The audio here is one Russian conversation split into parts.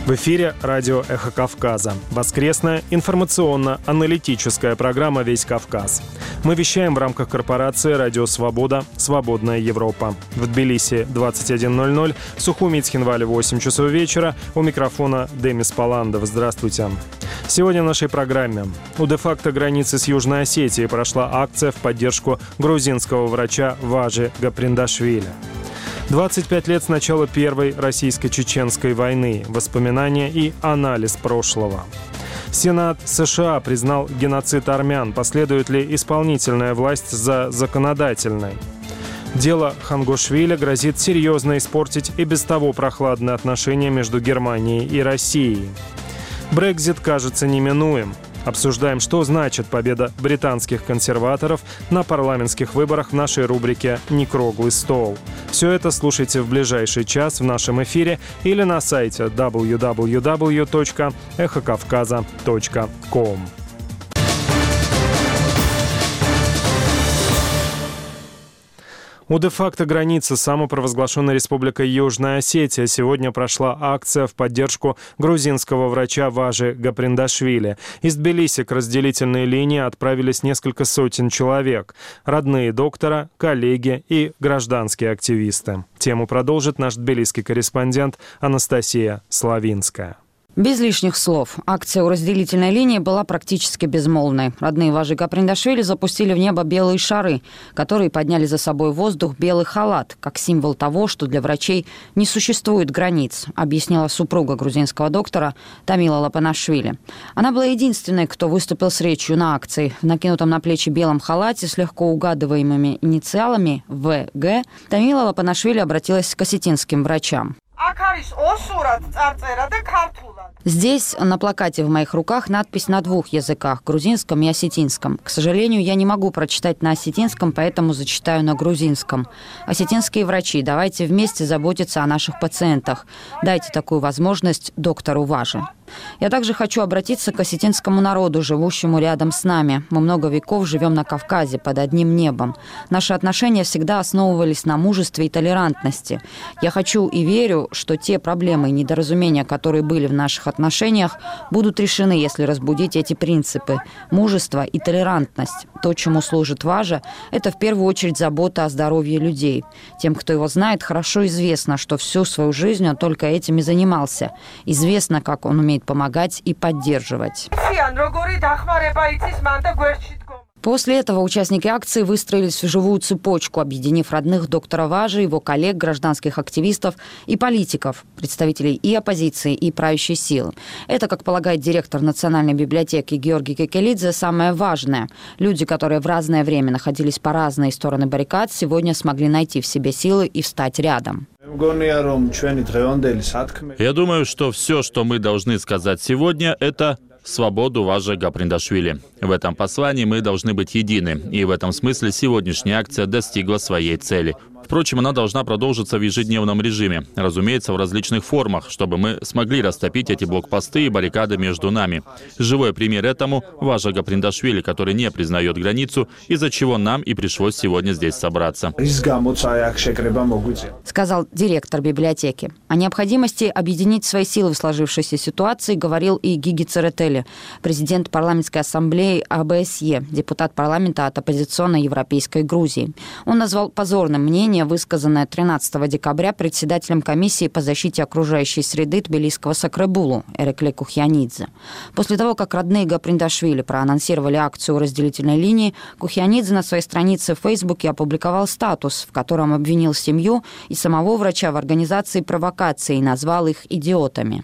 В эфире радио «Эхо Кавказа». Воскресная информационно-аналитическая программа «Весь Кавказ». Мы вещаем в рамках корпорации «Радио Свобода. Свободная Европа». В Тбилиси 21:00, в Сухуми и Цхинвале 8 часов вечера. У микрофона Демис Паландов. Здравствуйте. Сегодня в нашей программе. У де-факто границы с Южной Осетией прошла акция в поддержку грузинского врача Важи Гаприндашвили. 25 лет с начала Первой российско-чеченской войны. Воспоминания и анализ прошлого. Сенат США признал геноцид армян. Последует ли исполнительная власть за законодательной? Дело Хангошвили грозит серьезно испортить и без того прохладные отношения между Германией и Россией. Брексит кажется неминуем. Обсуждаем, что значит победа британских консерваторов на парламентских выборах в нашей рубрике «Не круглый стол». Все это слушайте в ближайший час в нашем эфире или на сайте www.эхокавказа.com. У де-факто границы самопровозглашенной республикой Южная Осетия сегодня прошла акция в поддержку грузинского врача Важи Гаприндашвили. Из Тбилиси к разделительной линии отправились несколько сотен человек. Родные доктора, коллеги и гражданские активисты. Тему продолжит наш тбилисский корреспондент Анастасия Славинская. Без лишних слов. Акция у разделительной линии была практически безмолвной. Родные Важи Гаприндашвили запустили в небо белые шары, которые подняли за собой в воздух белый халат, как символ того, что для врачей не существует границ, объяснила супруга грузинского доктора Тамила Лапанашвили. Она была единственной, кто выступил с речью на акции. В накинутом на плечи белом халате с легко угадываемыми инициалами ВГ Тамила Лапанашвили обратилась к осетинским врачам. Здесь на плакате в моих руках надпись на двух языках – грузинском и осетинском. К сожалению, я не могу прочитать на осетинском, поэтому зачитаю на грузинском. Осетинские врачи, давайте вместе заботиться о наших пациентах. Дайте такую возможность доктору Важи. Я также хочу обратиться к осетинскому народу, живущему рядом с нами. Мы много веков живем на Кавказе, под одним небом. Наши отношения всегда основывались на мужестве и толерантности. Я хочу и верю, что те проблемы и недоразумения, которые были в наших отношениях, будут решены, если разбудить эти принципы. Мужество и толерантность. То, чему служит Важа, это в первую очередь забота о здоровье людей. Тем, кто его знает, хорошо известно, что всю свою жизнь он только этим и занимался. Известно, как он умеет помогать и поддерживать. После этого участники акции выстроились в живую цепочку, объединив родных доктора Важи, его коллег, гражданских активистов и политиков, представителей и оппозиции, и правящей силы. Это, как полагает директор Национальной библиотеки Георгий Кекелидзе, самое важное. Люди, которые в разное время находились по разные стороны баррикад, сегодня смогли найти в себе силы и встать рядом. Я думаю, что все, что мы должны сказать сегодня, это свободу Важи Гаприндашвили. В этом послании мы должны быть едины, и в этом смысле сегодняшняя акция достигла своей цели. Впрочем, она должна продолжиться в ежедневном режиме, разумеется, в различных формах, чтобы мы смогли растопить эти блокпосты и баррикады между нами. Живой пример этому – Важа Гаприндашвили, который не признает границу, из-за чего нам и пришлось сегодня здесь собраться. Сказал директор библиотеки. О необходимости объединить свои силы в сложившейся ситуации говорил и Гиги Церетели, президент парламентской ассамблеи АБСЕ, депутат парламента от оппозиционной европейской Грузии. Он назвал позорным мнение, высказанное 13 декабря председателем комиссии по защите окружающей среды тбилисского Сакребулу Эрекле Кухьянидзе. После того, как родные Гаприндашвили проанонсировали акцию разделительной линии, Кухьянидзе на своей странице в Фейсбуке опубликовал статус, в котором обвинил семью и самого врача в организации провокации и назвал их идиотами.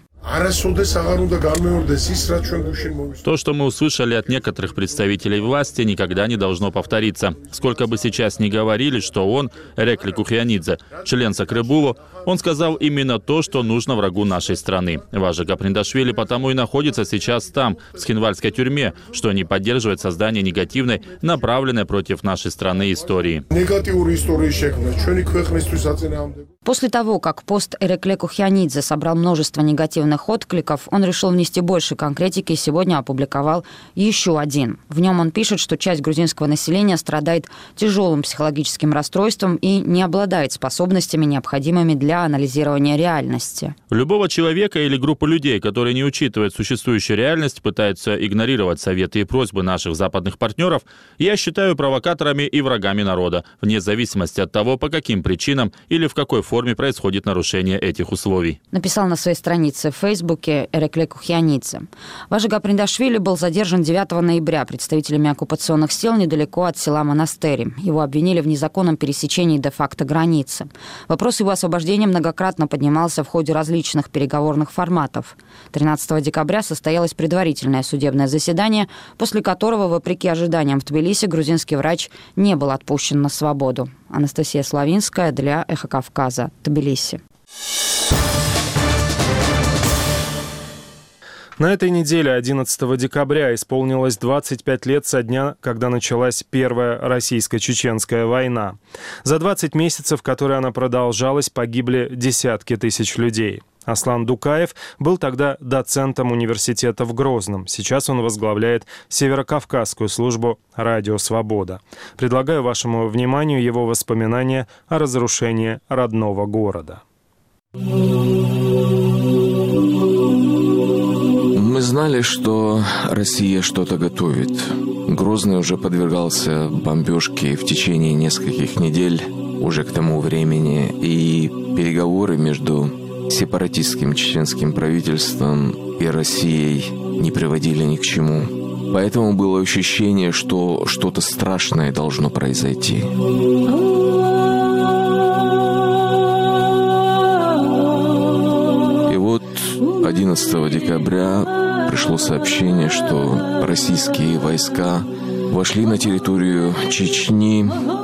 То, что мы услышали от некоторых представителей власти, никогда не должно повториться. Сколько бы сейчас ни говорили, что он, Эрекли Кухьянидзе, член Сакребулу, он сказал именно то, что нужно врагу нашей страны. Важа Гаприндашвили потому и находится сейчас там, в Цхинвальской тюрьме, что не поддерживает создание негативной, направленной против нашей страны истории. После того, как пост Эрекле Кухьянидзе собрал множество негативных откликов, он решил внести больше конкретики и сегодня опубликовал еще один. В нем он пишет, что часть грузинского населения страдает тяжелым психологическим расстройством и не обладает способностями, необходимыми для анализирования реальности. Любого человека или группу людей, которые не учитывают существующую реальность, пытаются игнорировать советы и просьбы наших западных партнеров, я считаю провокаторами и врагами народа, вне зависимости от того, по каким причинам или в какой форме происходит нарушение этих условий. Написал на своей странице в Фейсбуке Эрекле Кухьянидзе. Важа Гаприндашвили был задержан 9 ноября представителями оккупационных сил недалеко от села Монастыри. Его обвинили в незаконном пересечении де-факто границы. Вопрос его освобождения многократно поднимался в ходе различных переговорных форматов. 13 декабря состоялось предварительное судебное заседание, после которого, вопреки ожиданиям в Тбилиси, грузинский врач не был отпущен на свободу. Анастасия Славинская для «Эхо Кавказа», Тбилиси. На этой неделе, 11 декабря, исполнилось 25 лет со дня, когда началась Первая российско-чеченская война. За 20 месяцев, которые она продолжалась, погибли десятки тысяч людей. Аслан Дукаев был тогда доцентом университета в Грозном. Сейчас он возглавляет Северокавказскую службу «Радио Свобода». Предлагаю вашему вниманию его воспоминания о разрушении родного города. Мы знали, что Россия что-то готовит. Грозный уже подвергался бомбежке в течение нескольких недель уже к тому времени, и переговоры между сепаратистским чеченским правительством и Россией не приводили ни к чему. Поэтому было ощущение, что что-то страшное должно произойти. И вот 11 декабря пришло сообщение, что российские войска вошли на территорию Чечни